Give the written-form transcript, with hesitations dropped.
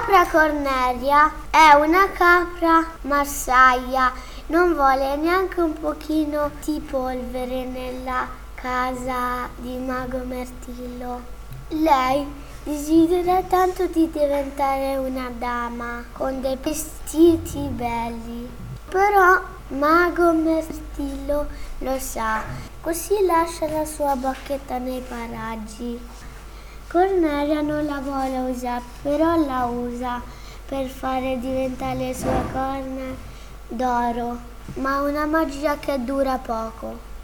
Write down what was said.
capra Cornelia è una capra marsaglia, non vuole neanche un pochino di polvere nella casa di Mago Mirtillo. Lei desidera tanto di diventare una dama con dei vestiti belli, però Mago Mirtillo lo sa, così lascia la sua bacchetta nei paraggi. Cornelia non la vuole usare, però la usa per fare diventare le sue corna d'oro, ma una magia che dura poco.